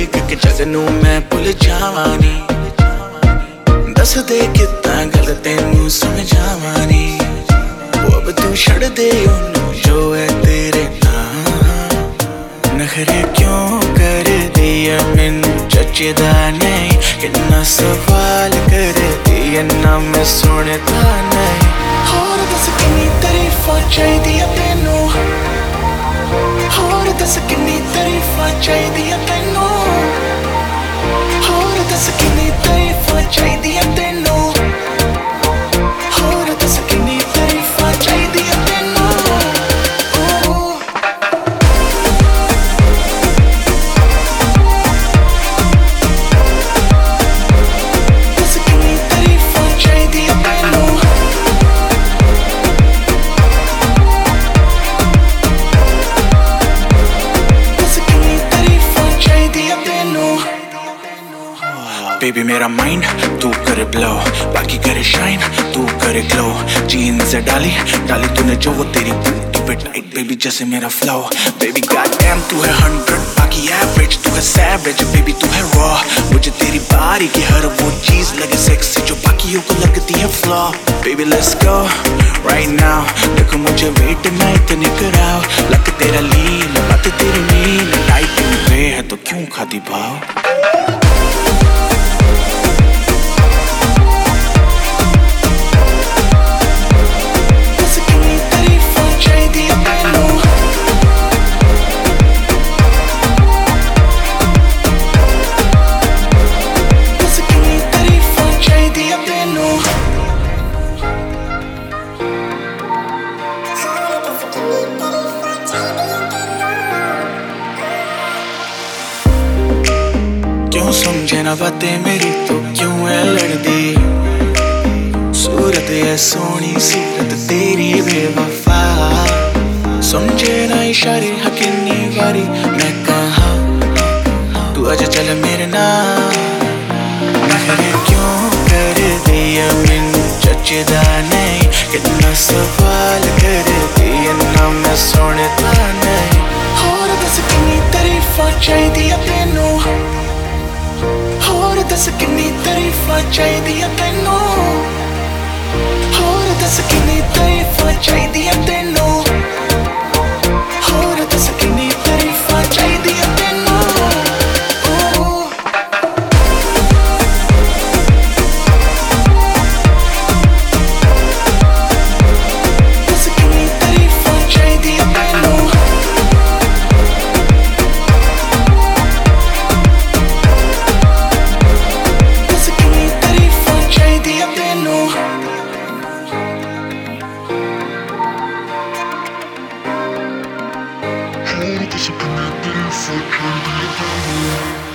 देख के जग नू मैं भुल जावां नी। दस दे कितना गल तेनू समझावां नी। वो अब तू छड़ दे ओनू जो है तेरे नाल। नखरे क्यों कर दिया मैनू जचदा नहीं। कितना सवाल कर दिया ना मैं सुनदा नहीं। होर दस किन्नी तारीफां चाहिदियां तैनू। होर दस किन्नी तारीफां चाहिदियां तैनू। होर दस किन्नी तारीफां चाहिदियां तैनू। होर दस किन्नी तारीफां चाहिदियां तैनू। दस किन्नी तारीफां चाहिदियां तैनू। बेबी मेरा माइंड तू करे ब्लो, बाकी करे शाइन तू करे ग्लो। जीन्स डाली डाली तूने जो वो तेरी तू पे टाइट बेबी जैसे मेरा फ्लो। बेबी गॉडडैम तू है 100 बाकी एवरेज, तू है सैवेज बेबी तू है रॉ। मुझे तेरी बारी की हर वो चीज लगे सेक्सी जो बाकियों को लगती है flaw. Baby let's go right now, देखो मुझे वेट ना इतने कराओ। लक तेरा लीन बात तेरी मीन टाइटिंग पे है तो क्यों खाती भाव। क्यों समझे ना बातें मेरी तो क्यों है लड़दी। सूरत है सोनी सीरत तेरी बेवफा। समझे ना इशारे हकीनी वारी मैं कहा तू आजा चल मेरे नाल। नखरे क्यों कर दिया मैनू जचदा नहीं। कितना सवाल कर दिया ना मैं सुनदा नहीं। होर दस किन्नी तारीफां चाहिदियां तैनू। होर दस किन्नी तारीफां चाहिदियां तैनू। होर दस किन्नी तारीफां चाहिदियां तैनू। होर दस किन्नी तारीफां चाहिदियां तैनू। दस किन्नी तारीफां चाहिदियां तैनू। Hold the second,